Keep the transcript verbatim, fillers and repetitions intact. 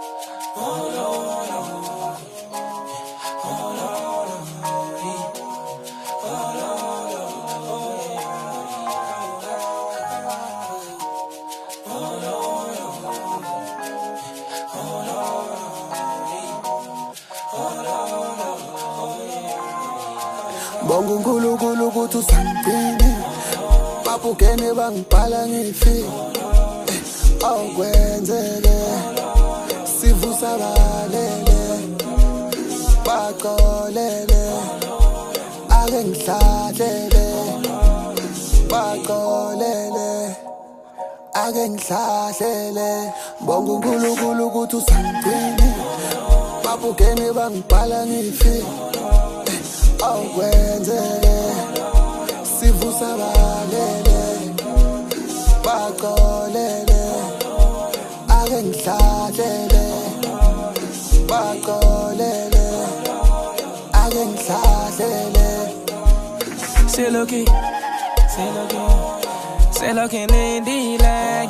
Bonga uNkulunkulu ukuthi usangigcine babukene bangibhala ngifi awukwenzeke sivusa balele baqolele ake ngihlahlele baqolele ake ngihlahlele bonga uNkulunkulu ukuthi usangigcine babukene bangibhala ngifi awukwenzeke sivusa balele baqolele ake ngihlahlele baqolele ake ngihlahlele C'est lo que, c'est lo que, c'est lo que ne dile.